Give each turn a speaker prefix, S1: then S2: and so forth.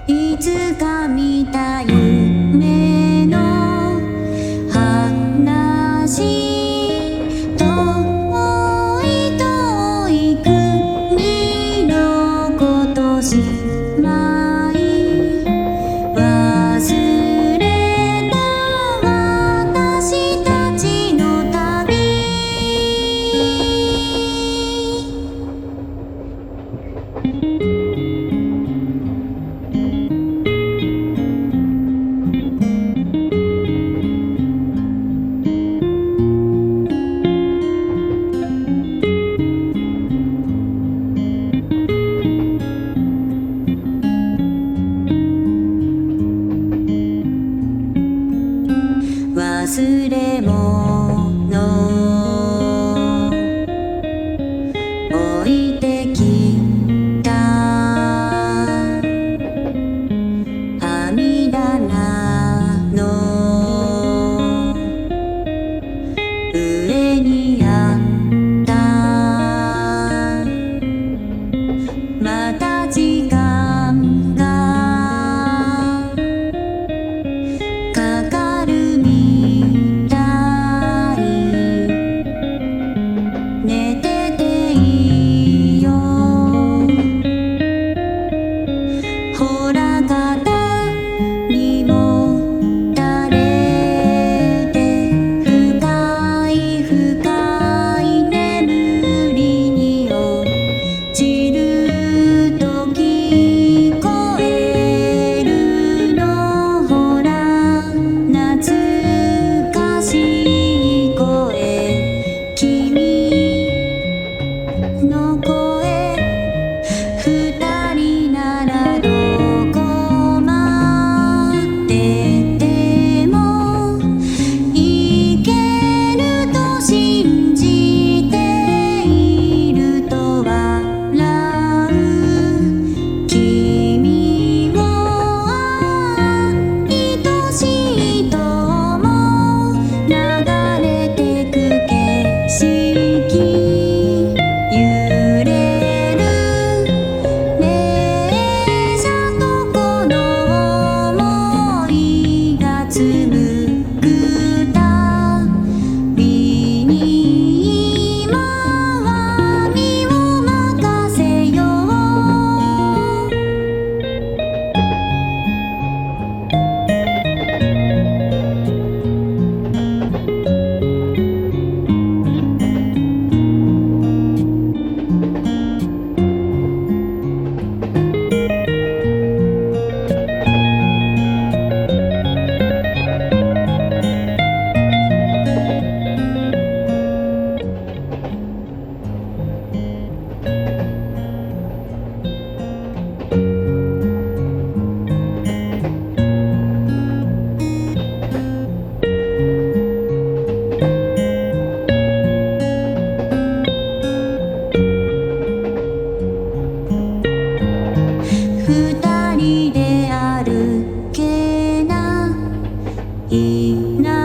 S1: いつか見た夢の話、遠い遠い国のことしまい、忘れた私たちの旅。忘れ物置いてきた網棚の上にあったまた時間がかかるみたい、寝てていいよ、ほら肩にもたれて深い深い眠りに落ちると聞こえるの、ほら懐かしい声、君の声、二人ならどこまででも行けると信じていると笑う君を、愛しいと思う流れてく景色、揺れる列車とこの想いが紡ぐ旅に、今は身を任せよう。二人で歩けない